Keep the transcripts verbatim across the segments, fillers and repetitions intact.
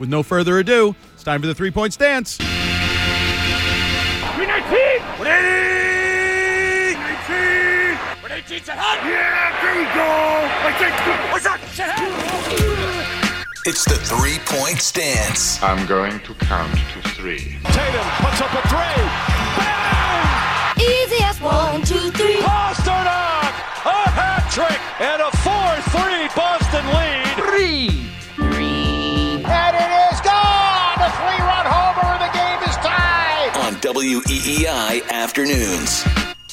with no further ado, it's time for the three-point stance. three nineteen! one eighty! nineteen! one eighteen, set hot! Yeah, there you go! What's up? Set hot! It's the three-point stance. I'm going to count to three. Tatum puts up a three! Bang! Easy as one, two, three. Pasternak! A hat trick! And a four three Boston lead! Three. Three. And it is gone! A three-run homer and the game is tied! On W E E I Afternoons.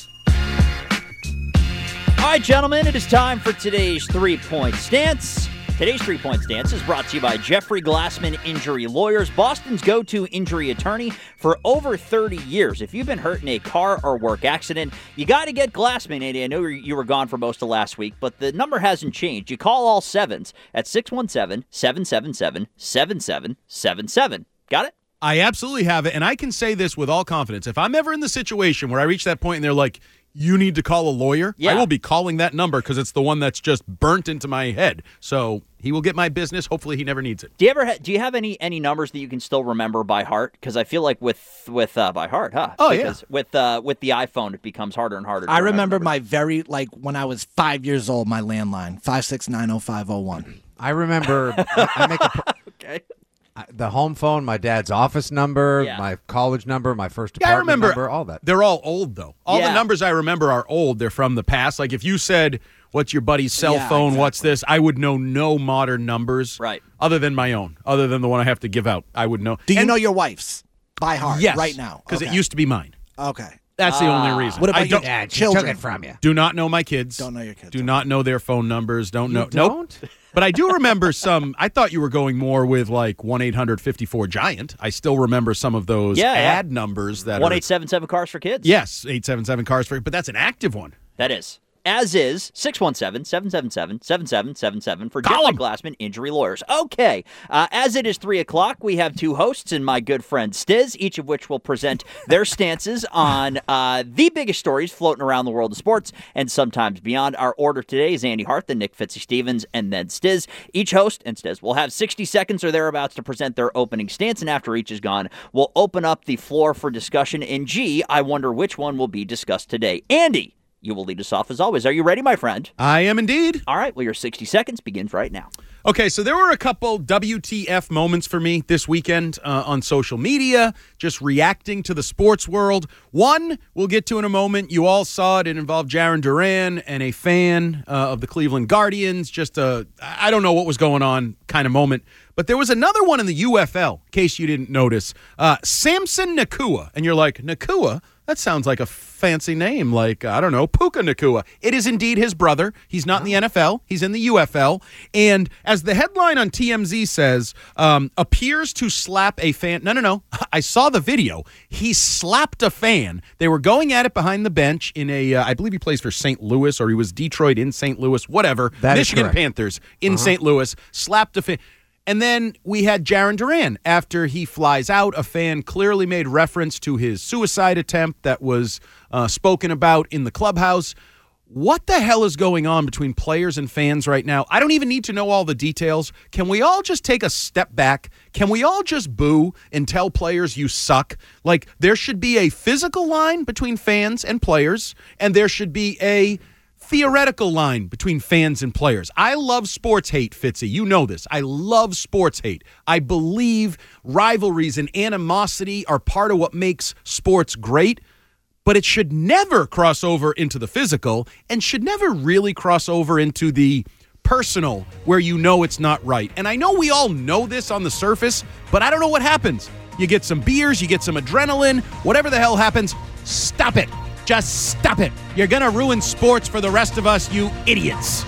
All right, gentlemen, it is time for today's three-point stance. Today's three-point stance is brought to you by Jeffrey Glassman Injury Lawyers, Boston's go-to injury attorney for over thirty years. If you've been hurt in a car or work accident, you got to get Glassman. Andy, I know you were gone for most of last week, but the number hasn't changed. You call all sevens at six one seven, seven seven seven, seven seven seven seven. Got it? I absolutely have it, and I can say this with all confidence. If I'm ever in the situation where I reach that point and they're like, you need to call a lawyer, yeah. I will be calling that number because it's the one that's just burnt into my head. So he will get my business. Hopefully he never needs it. Do you ever ha- do you have any any numbers that you can still remember by heart? Because I feel like with with uh, by heart, huh? Oh, because yeah. With uh, with the iPhone, it becomes harder and harder. To I remember remember my very, like, when I was five years old, my landline, five six nine oh five oh one. I remember I, I make a, okay. I, the home phone, my dad's office number, Yeah. my college number, my first Yeah, I apartment remember number, all that. They're all old, though. All Yeah. the numbers I remember are old. They're from the past. Like if you said, what's your buddy's cell Yeah, phone, what's exactly. this, I would know no modern numbers. Right. Other than my own, other than the one I have to give out. I would know. Do you And- know your wife's by heart Yes, right now? because Okay. it used to be mine. Okay. That's the only reason. What about I your don't, Dad, she children? took it from you. do not know my kids. Don't know your kids. Do not know their phone numbers. Don't know. You Nope. don't? But I do remember some. I thought you were going more with like one eight hundred fifty-four Giant. I still remember some of those Yeah, yeah. ad numbers that One are. eight seven seven cars for kids. Yes, eight seven seven cars for. But that's an active one. That is. As is six one seven, seven seven seven, seven seven seven seven for Call Jeffrey 'em. Glassman Injury Lawyers. Okay, uh, as it is three o'clock, we have two hosts and my good friend Stiz, each of which will present their stances on uh, the biggest stories floating around the world of sports and sometimes beyond. Our order today is Andy Hart, then Nick Fitzy-Stevens, and then Stiz. Each host and Stiz will have sixty seconds or thereabouts to present their opening stance, and after each is gone, we'll open up the floor for discussion. And gee, I wonder which one will be discussed today. Andy, you will lead us off as always. Are you ready, my friend? I am indeed. All right, well, your sixty seconds begins right now. Okay, so there were a couple W T F moments for me this weekend uh, on social media, just reacting to the sports world. One, we'll get to in a moment. You all saw it. It involved Jaron Duran and a fan uh, of the Cleveland Guardians. Just a, I don't know what was going on kind of moment. But there was another one in the U F L, in case you didn't notice. Uh, Samson Nakua. And you're like, Nakua? That sounds like a fancy name, like, I don't know, Puka Nakua. It is indeed his brother. He's not in the N F L. He's in the U F L. And as the headline on T M Z says, um, appears to slap a fan. No, no, no. I saw the video. He slapped a fan. They were going at it behind the bench in a, uh, I believe he plays for Saint Louis, or he was Detroit in Saint Louis, whatever. That is Michigan correct. Panthers in Uh-huh. Saint Louis, slapped a fan. And then we had Jaron Duran. After he flies out, a fan clearly made reference to his suicide attempt that was uh, spoken about in the clubhouse. What the hell is going on between players and fans right now? I don't even need to know all the details. Can we all just take a step back? Can we all just boo and tell players you suck? Like, there should be a physical line between fans and players, and there should be a theoretical line between fans and players. I love sports hate, Fitzy. You know this. I love sports hate. I believe rivalries and animosity are part of what makes sports great, but it should never cross over into the physical and should never really cross over into the personal where you know it's not right. And I know we all know this on the surface, but I don't know what happens. You get some beers, you get some adrenaline, whatever the hell happens, stop it. Just stop it. You're going to ruin sports for the rest of us, you idiots.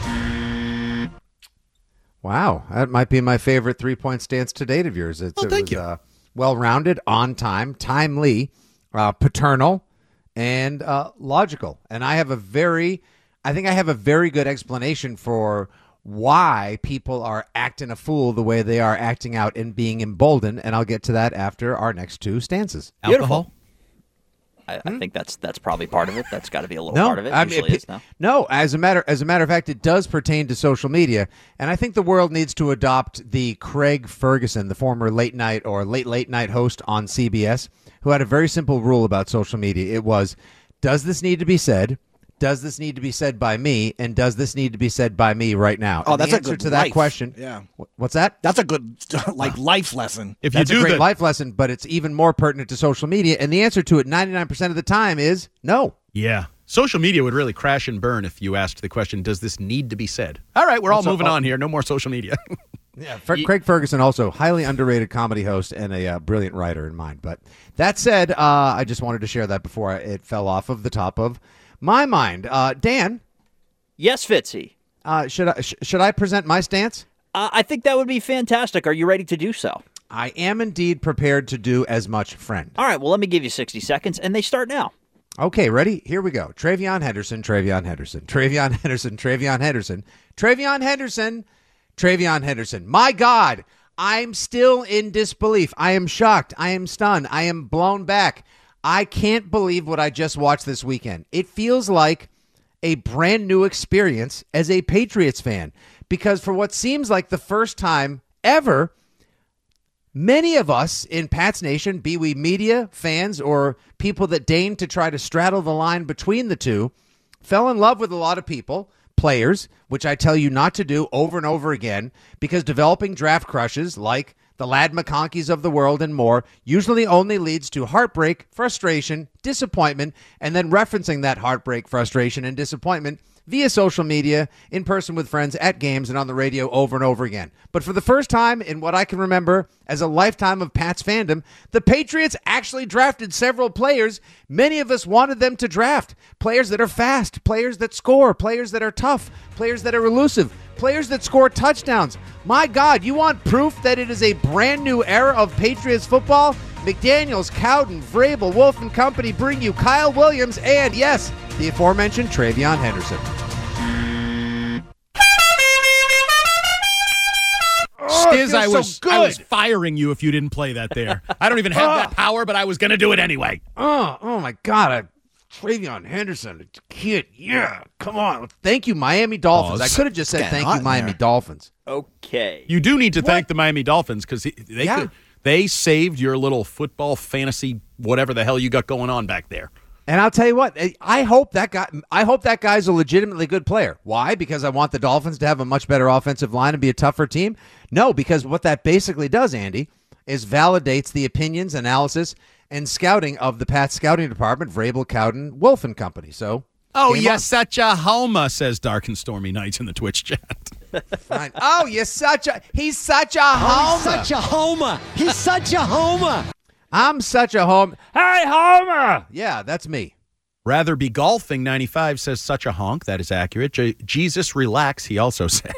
Wow, that might be my favorite three-point stance to date of yours. It's, Oh, it thank was, you. Uh, well-rounded, on time, timely, uh, paternal, and uh, logical. And I have a very, I think I have a very good explanation for why people are acting a fool the way they are acting out and being emboldened. And I'll get to that after our next two stances. Beautiful. I, I think that's that's probably part of it. That's got to be a little No, part of it. I mean, Usually it- is, no? no. As a matter, as a matter of fact, it does pertain to social media, and I think the world needs to adopt the Craig Ferguson, the former late night or late late night host on C B S, who had a very simple rule about social media. It was, does this need to be said? Does this need to be said by me? And does this need to be said by me right now? Oh, And the that's a answer good to that life. question. Yeah. Wh- What's that? That's a good like life lesson. If That's you do a great the, life lesson, but it's even more pertinent to social media. And the answer to it ninety-nine percent of the time is no. yeah, social media would really crash and burn if you asked the question, "Does this need to be said?" All right, we're all Also, moving uh, on here. No more social media. Yeah, Fer- Craig Ferguson, also highly underrated comedy host and a uh, brilliant writer in mind. But that said, uh, I just wanted to share that before it fell off of the top of my mind. Uh, Dan, Yes, Fitzy. uh, should I sh- should I present my stance? Uh, I think that would be fantastic. Are you ready to do so? I am indeed prepared to do as much, friend. All right, well, let me give you sixty seconds, and they start now. Okay, ready? Here we go. Travion Henderson, Travion Henderson, Travion Henderson, Travion Henderson, Travion Henderson, Travion Henderson. My God, I'm still in disbelief. I am shocked. I am stunned. I am blown back. I can't believe what I just watched this weekend. It feels like a brand new experience as a Patriots fan because for what seems like the first time ever, many of us in Pats Nation, be we media, fans, or people that deign to try to straddle the line between the two, fell in love with a lot of people, players, which I tell you not to do over and over again, because developing draft crushes like the Lad McConkeys of the world and more usually only leads to heartbreak, frustration, disappointment, and then referencing that heartbreak, frustration, and disappointment via social media, in person with friends, at games, and on the radio over and over again. But for the first time in what I can remember as a lifetime of Pats fandom, the Patriots actually drafted several players many of us wanted them to draft. Players that are fast, players that score, players that are tough, players that are elusive, players that score touchdowns. My God, you want proof that it is a brand new era of Patriots football? McDaniels, Cowden, Vrabel, Wolf and company bring you Kyle Williams and, yes, the aforementioned Travion Henderson. Stiz, I feels was so I was good. firing you if you didn't play that there. I don't even have that power, but I was going to do it anyway. Oh, oh my God, I, Travion Henderson, kid, yeah, come on. Thank you, Miami Dolphins. Pause. I could have just said Getting thank hot you, in Miami there. Dolphins. Okay. You do need to thank the Miami Dolphins because they Yeah. could, they saved your little football fantasy whatever the hell you got going on back there. And I'll tell you what, I hope that guy. I hope that guy's a legitimately good player. Why? Because I want the Dolphins to have a much better offensive line and be a tougher team? No, because what that basically does, Andy, is validates the opinions, analysis, and scouting of the Pats scouting department, Vrabel, Cowden, Wolf and company. So, Oh, game you're on. such a homer, says Dark and Stormy Nights in the Twitch chat. Fine. Oh, you're such a. He's such a homer. Such a homer. He's such a homer. I'm such a home. Hey, Homer. Yeah, that's me. Rather be golfing, ninety-five says such a honk. That is accurate. J- Jesus, relax, he also said.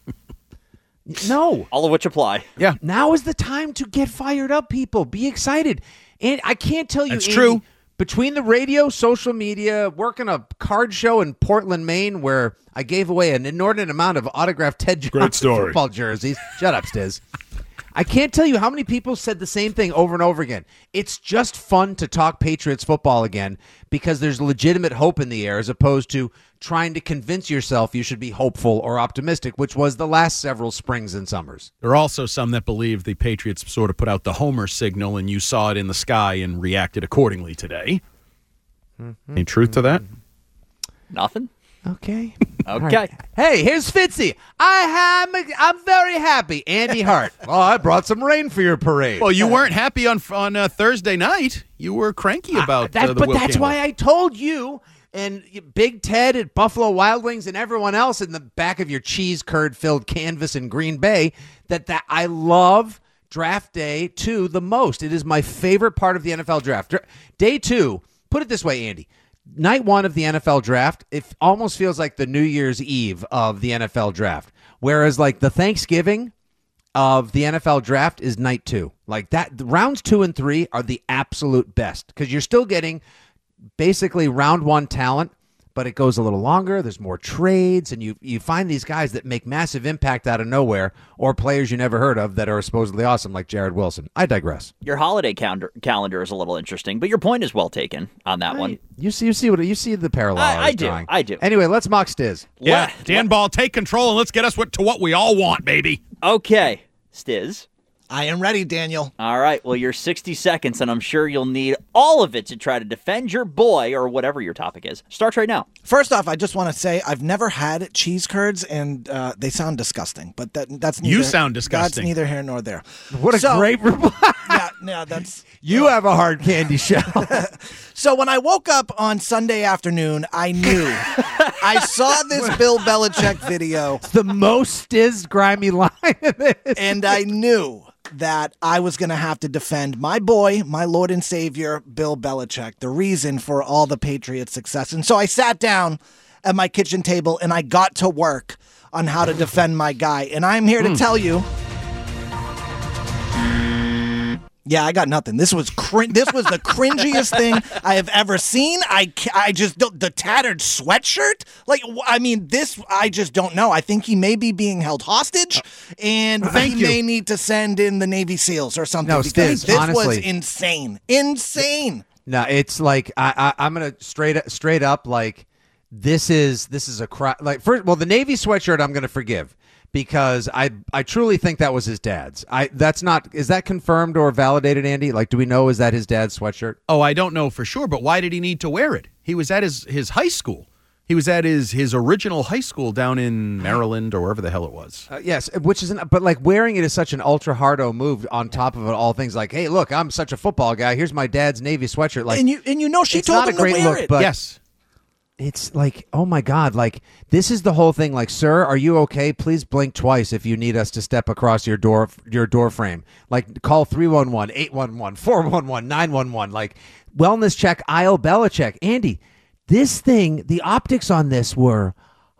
No. All of which apply. Yeah. Now is the time to get fired up, people. Be excited. And I can't tell you, That's Andy, true. between the radio, social media, working a card show in Portland, Maine, where I gave away an inordinate amount of autographed Ted Johnson story. football jerseys. Shut up, Stiz. I can't tell you how many people said the same thing over and over again. It's just fun to talk Patriots football again because there's legitimate hope in the air as opposed to trying to convince yourself you should be hopeful or optimistic, which was the last several springs and summers. There are also some that believe the Patriots sort of put out the homer signal and you saw it in the sky and reacted accordingly today. Mm-hmm. Any truth to that? Nothing? Okay. Okay. Right. Hey, here's Fitzy. I am. I'm very happy. Andy Hart. Oh, I brought some rain for your parade. Well, you weren't happy on on uh, Thursday night. You were cranky about that, uh, the but Will that's Campbell. why I told you and Big Ted at Buffalo Wild Wings and everyone else in the back of your cheese curd filled canvas in Green Bay that that I love draft day two the most. It is my favorite part of the N F L draft. Dra- Day two. Put it this way, Andy. Night one of the N F L draft, it almost feels like the New Year's Eve of the N F L draft. Whereas, like, the Thanksgiving of the N F L draft is night two. Like, that, the rounds two and three are the absolute best because you're still getting basically round one talent, but it goes a little longer. There's more trades, and you you find these guys that make massive impact out of nowhere, or players you never heard of that are supposedly awesome, like Jared Wilson. I digress. Your holiday calendar calendar is a little interesting, but your point is well taken on that I, one. You see, you see what you see the parallel. I, I, I was do. drawing. I do. Anyway, let's mock Stiz. Yeah, Let- Dan Ball, take control and let's get us what, to what we all want, baby. Okay, Stiz. I am ready, Daniel. All right, well, you're sixty seconds, and I'm sure you'll need all of it to try to defend your boy or whatever your topic is. Starts right now. First off, I just want to say I've never had cheese curds, and uh, they sound disgusting. But that that's neither, You sound disgusting. That's neither here nor there. What a So- great reply. Yeah, yeah, that's. You have a hard candy shell. So when I woke up on Sunday afternoon, I knew. I saw this Bill Belichick video, The most Stiz grimy line in this. and I knew that I was going to have to defend my boy, my Lord and Savior, Bill Belichick, the reason for all the Patriots' success. And so I sat down at my kitchen table and I got to work on how to defend my guy. And I'm here to tell you. Yeah, I got nothing. This was crin- this was the cringiest thing I have ever seen. I, ca- I just don't, the tattered sweatshirt. Like, wh- I mean, this I just don't know. I think he may be being held hostage, and Thank he you. may need to send in the Navy SEAls or something. No, because Stiz, this was honestly. insane, insane. No, it's like I, I I'm gonna straight straight up like this is this is a cry. Like first, well, the Navy sweatshirt I'm gonna forgive because I I truly think that was his dad's. I that's not is that confirmed or validated, Andy? Like, do we know is that his dad's sweatshirt? Oh, I don't know for sure, but why did he need to wear it? He was at his, his high school. He was at his, his original high school down in Maryland or wherever the hell it was. Uh, yes, which isn't. But like wearing it is such an ultra hardo move. On top of it, all things like, hey, look, I'm such a football guy. Here's my dad's Navy sweatshirt. Like, And you and you know she it's told not him a great to wear look, it. but Yes. it's like, oh my God, like this is the whole thing. Like, sir, are you okay? Please blink twice if you need us to step across your door, your door frame. Like, call three one one, eight one one, four one one, nine one one. Like, wellness check, aisle Belichick. Andy, this thing, the optics on this were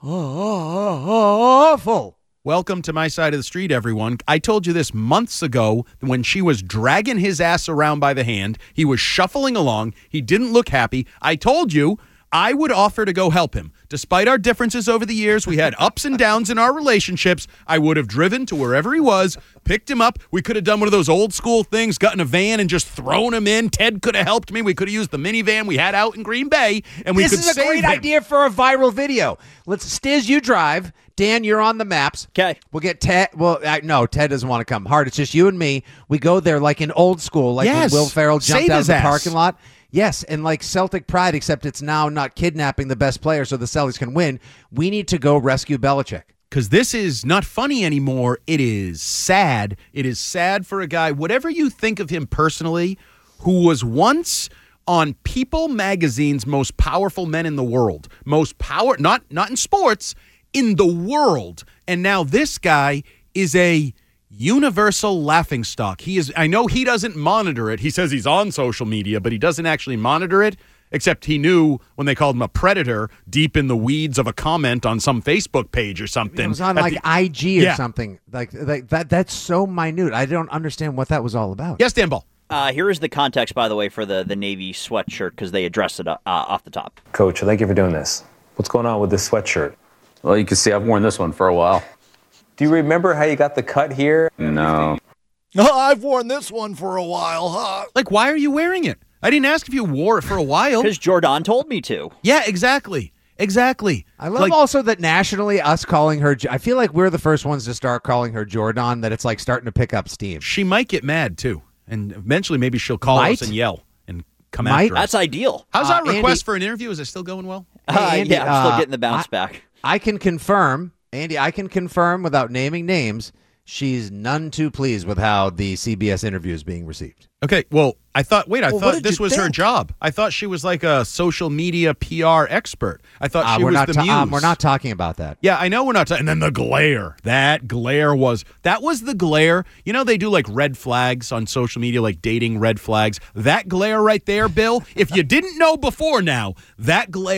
awful. Welcome to my side of the street, everyone. I told you this months ago when she was dragging his ass around by the hand. He was shuffling along. He didn't look happy. I told you I would offer to go help him. Despite our differences over the years, we had ups and downs in our relationships. I would have driven to wherever he was, picked him up. We could have done one of those old school things, gotten a van and just thrown him in. Ted could have helped me. We could have used the minivan we had out in Green Bay, and we This could is a save great him. idea for a viral video. Let's Stiz, you drive. Dan, you're on the maps. 'Kay. We'll get Ted. Well, uh, no, Ted doesn't want to come. Hard. It's just you and me. We go there like in old school, like Yes. when Will Ferrell jumped Save out of his the ass. parking lot. Yes, and like Celtic pride, except it's now not kidnapping the best player so the Celtics can win. We need to go rescue Belichick. Because this is not funny anymore. It is sad. It is sad for a guy, whatever you think of him personally, who was once on People Magazine's most powerful men in the world. Most power, not not in sports, in the world. And now this guy is a universal laughingstock. He is. I know he doesn't monitor it. He says he's on social media, but he doesn't actually monitor it. Except he knew when they called him a predator deep in the weeds of a comment on some Facebook page or something. It was on At like the- I G or Yeah. something. Like, like that. That's so minute. I don't understand what that was all about. Yes, Dan Ball. Uh, here is the context, by the way, for the, the Navy sweatshirt, because they addressed it uh, off the top. Coach, thank you for doing this. What's going on with this sweatshirt? Well, you can see I've worn this one for a while. Do you remember how you got the cut here? No. Oh, I've worn this one for a while, huh? Like, why are you wearing it? I didn't ask if you wore it for a while. Because Jordan told me to. Yeah, exactly. Exactly. I love Like- also that nationally, us calling her. I feel like we're the first ones to start calling her Jordan. That it's like starting to pick up steam. She might get mad, too. And eventually maybe she'll call Might? us and yell and come Might? after us. That's ideal. How's Uh, our request Andy- for an interview? Is it still going well? Uh, Hey, Andy, yeah, I'm still uh, getting the bounce I- back. I can confirm, Andy. I can confirm without naming names. She's none too pleased with how the C B S interview is being received. Okay, well, I thought, wait, I Well, what thought did this you was her think? job. I thought she was like a social media P R expert. I thought Uh, she we're was not. the ta- muse. um, we're not talking about that. Yeah, I know we're not. Ta- and then the glare. That glare was that was the glare. You know they do like red flags on social media, like dating red flags. That glare right there, Bill. If you didn't know before now, that glare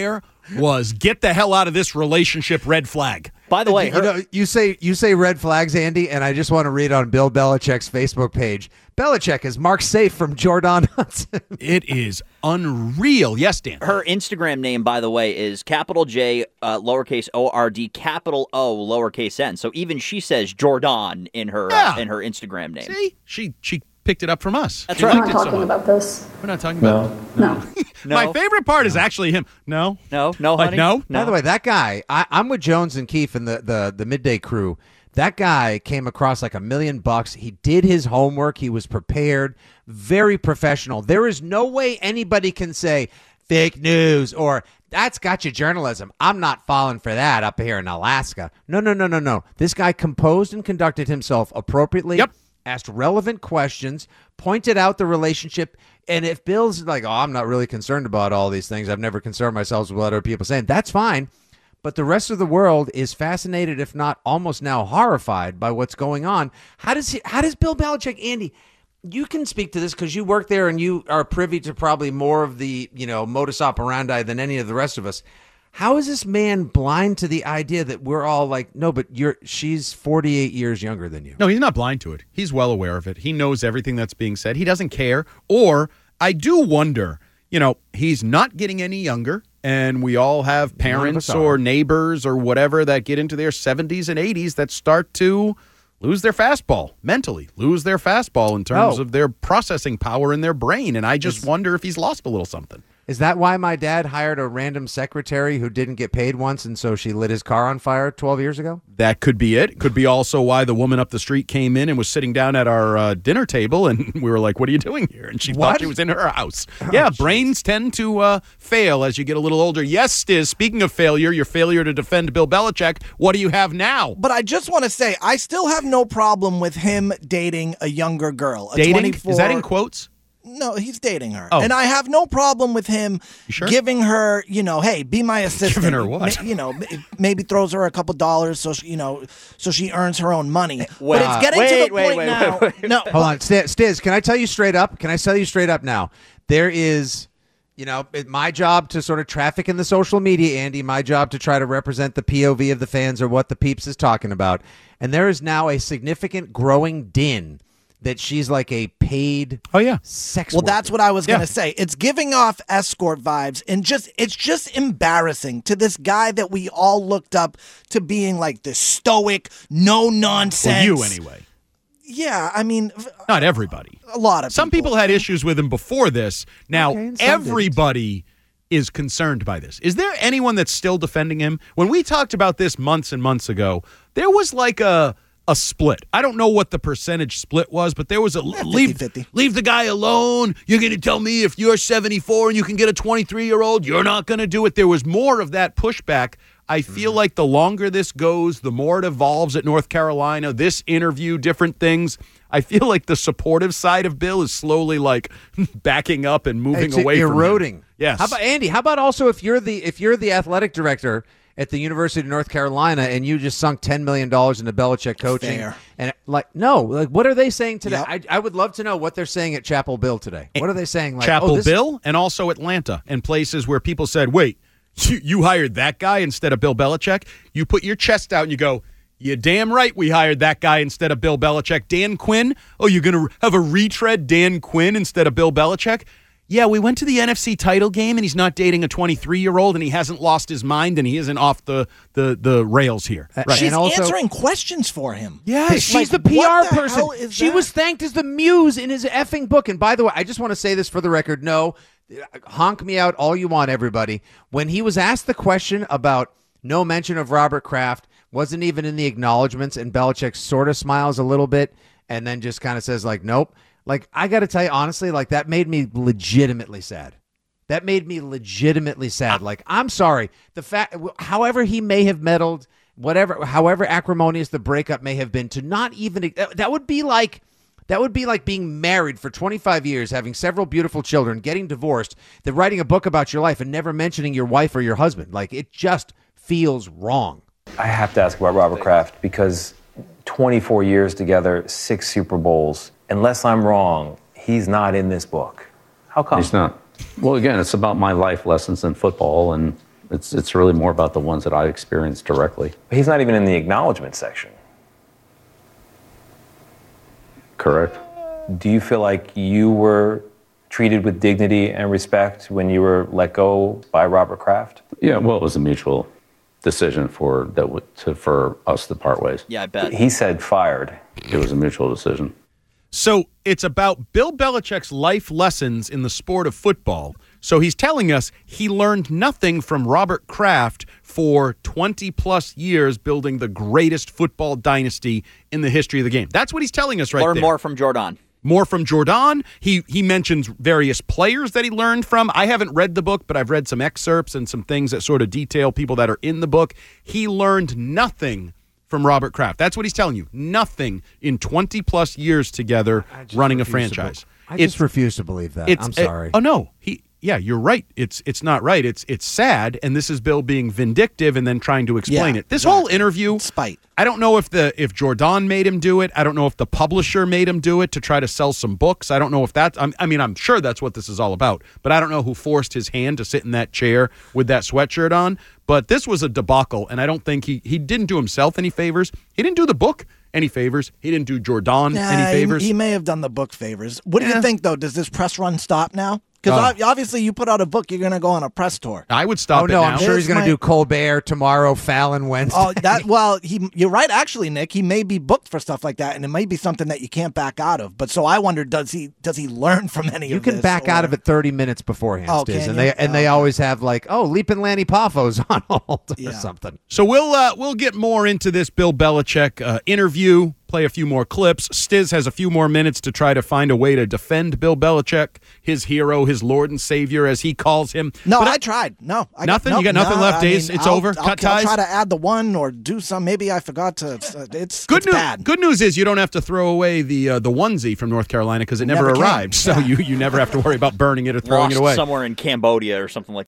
was get the hell out of this relationship, red flag. By the way, you, know, you say you say red flags, Andy, and I just want to read on Bill Belichick's Facebook page. Belichick is marked safe from Jordan Hudson. It is unreal. Yes, Dan. Her Instagram name, by the way, is capital J, uh, lowercase O R D, capital O, lowercase N. So even she says Jordan in her Yeah. uh, in her Instagram name. See, she she picked it up from us. That's She right. liked We're it not so talking much. about this. We're not talking about it. No. No. My favorite part is actually him. No. No, no, Like, honey. no? By the way, that guy, I, I'm with Jones and Keefe and the, the, the midday crew. That guy came across like a million bucks. He did his homework. He was prepared, very professional. There is no way anybody can say fake news or that's gotcha journalism. I'm not falling for that up here in Alaska. No, no, no, no, no. This guy composed and conducted himself appropriately. Yep. Asked relevant questions, pointed out the relationship. And if Bill's like, oh, I'm not really concerned about all these things, I've never concerned myself with what other people are saying, that's fine. But the rest of the world is fascinated, if not almost now horrified by what's going on. How does he, how does Bill Belichick, Andy, you can speak to this because you work there and you are privy to probably more of the, you know, modus operandi than any of the rest of us. How is this man blind to the idea that we're all like, no, but you're she's forty-eight years younger than you? No, he's not blind to it. He's well aware of it. He knows everything that's being said. He doesn't care. Or I do wonder, you know, he's not getting any younger, and we all have parents or neighbors or whatever that get into their seventies and eighties that start to lose their fastball mentally, lose their fastball in terms Oh. of their processing power in their brain. And I just It's- wonder if he's lost a little something. Is that why my dad hired a random secretary who didn't get paid once, and so she lit his car on fire twelve years ago? That could be it. Could be also why the woman up the street came in and was sitting down at our uh, dinner table, and we were like, what are you doing here? And she What? thought she was in her house. yeah, brains tend to uh, fail as you get a little older. Yes, Stiz, speaking of failure, your failure to defend Bill Belichick, what do you have now? But I just want to say, I still have no problem with him dating a younger girl. A Dating? twenty-four Is that in quotes? No, he's dating her. Oh. And I have no problem with him sure? giving her, you know, hey, be my assistant. Giving her what? Ma- You know, m- maybe throws her a couple dollars so she, you know, so she earns her own money. Wait, but it's getting wait, to the wait, point wait, now. wait, wait. No, Hold on, Stiz, Stiz, can I tell you straight up? Can I tell you straight up now? There is, you know, it, my job to sort of traffic in the social media, Andy, my job to try to represent the P O V of the fans or what the peeps is talking about. And there is now a significant growing din that she's like a paid oh yeah sex Well, worker. that's what I was Yeah. going to say. It's giving off escort vibes, and just it's just embarrassing to this guy that we all looked up to being like this stoic, no nonsense. Well, you anyway. Yeah, I mean, Not everybody. a lot of Some people had issues with him before this. Now, Okay, and some didn't. everybody is concerned by this. Is there anyone that's still defending him? When we talked about this months and months ago, there was like a a split. I don't know what the percentage split was, but there was a leave, fifty. leave the guy alone. You're going to tell me if you're seventy-four and you can get a twenty-three-year-old, you're not going to do it. There was more of that pushback. I feel Mm-hmm. like the longer this goes, the more it evolves at North Carolina. This interview, different things. I feel like the supportive side of Bill is slowly like backing up and moving It's away from him. eroding. Yes. How about Andy? How about also if you're the if you're the athletic director at the University of North Carolina and you just sunk ten million dollars into Belichick coaching? Fair. And like, no, like what are they saying today? Yep. I, I would love to know what they're saying at Chapel Bill today. What are they saying? Like, Chapel oh, this- Bill and also Atlanta and places where people said, wait, you, you hired that guy instead of Bill Belichick? You put your chest out and you go, you're damn right we hired that guy instead of Bill Belichick. Dan Quinn? Oh, you're going to have a retread Dan Quinn instead of Bill Belichick? Yeah, we went to the N F C title game, and he's not dating a twenty-three-year-old, and he hasn't lost his mind, and he isn't off the, the, the rails here. Uh, Right. She's And also- answering questions for him. Yes. She's Like, the P what R the person. hell is She that? was thanked as the muse in his effing book. And by the way, I just want to say this for the record. No, honk me out all you want, everybody. When he was asked the question about no mention of Robert Kraft, wasn't even in the acknowledgments, and Belichick sort of smiles a little bit and then just kind of says, like, nope. Like, I got to tell you, honestly, like, that made me legitimately sad. That made me legitimately sad. Like, I'm sorry. The fact, however he may have meddled, whatever, however acrimonious the breakup may have been, to not even, that would be like, that would be like being married for twenty-five years, having several beautiful children, getting divorced, then writing a book about your life and never mentioning your wife or your husband. Like, it just feels wrong. I have to ask about Robert Kraft because twenty-four years together, six Super Bowls. Unless I'm wrong, he's not in this book. How come? He's not. Well, again, it's about my life lessons in football, and It's it's really more about the ones that I experienced directly. But he's not even in the acknowledgement section. Correct. Do you feel like you were treated with dignity and respect when you were let go by Robert Kraft? Yeah, well, it was a mutual decision for that w- to for us to part ways. Yeah, I bet. He said fired. It was a mutual decision. So it's about Bill Belichick's life lessons in the sport of football. So he's telling us he learned nothing from Robert Kraft for twenty plus years building the greatest football dynasty in the history of the game. That's what he's telling us right Learn there. more from Jordan. More from Jordan. He he mentions various players that he learned from. I haven't read the book, but I've read some excerpts and some things that sort of detail people that are in the book. He learned nothing from Robert Kraft. That's what he's telling you. Nothing in twenty plus years together running a franchise. I just refuse to believe that. I'm sorry. Uh, oh no, he. Yeah, you're right. It's it's not right. It's it's sad, and this is Bill being vindictive and then trying to explain Yeah, it. This exactly. whole interview, Spite. I don't know if the if Jordan made him do it. I don't know if the publisher made him do it to try to sell some books. I don't know if that's. I'm, I mean, I'm sure that's what this is all about. But I don't know who forced his hand to sit in that chair with that sweatshirt on. But this was a debacle, and I don't think he he didn't do himself any favors. He didn't do the book any favors. He didn't do Jordan Nah, any favors. He, he may have done the book favors. What do Yeah. you think, though? Does this press run stop now? Because Oh. obviously you put out a book, you're going to go on a press tour. I would stop Oh it no, now. I'm sure he's This going to might- do Colbert tomorrow, Fallon Wednesday. Oh, that well, he you're right actually, Nick. He may be booked for stuff like that, and it may be something that you can't back out of. But so I wonder, does he does he learn from any You of can this? back or- out of it thirty minutes beforehand, Oh, Stiz, can and you? they and they Oh, always have like, oh, Leap and Lanny Paffo's on hold or Yeah. something. So we'll uh, we'll get more into this Bill Belichick uh, interview. Play a few more clips. Stiz has a few more minutes to try to find a way to defend Bill Belichick, his hero, his Lord and Savior, as he calls him. No, But I tried. No, I Nothing? Got, You got no, nothing no, left, I Days? mean, It's I'll- over? I'll, Cut I'll ties? try to add the one or do some. Maybe I forgot to. It's uh, it's, Good it's news. bad. Good news is you don't have to throw away the uh, the onesie from North Carolina because it never, Never came. arrived. So Yeah. you, you never have to worry about burning it or throwing Lost it away. somewhere in Cambodia or something like